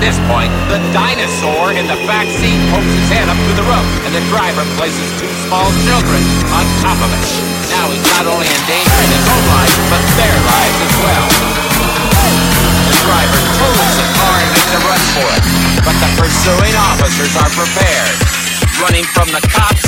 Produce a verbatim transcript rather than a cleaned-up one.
this point, the dinosaur in the back seat pokes his head up through the roof, and the driver places two small children on top of it. Now he's not only endangering his own life, but their lives as well. The driver totals the car and makes a run for it, but the pursuing officers are prepared. Running from the cops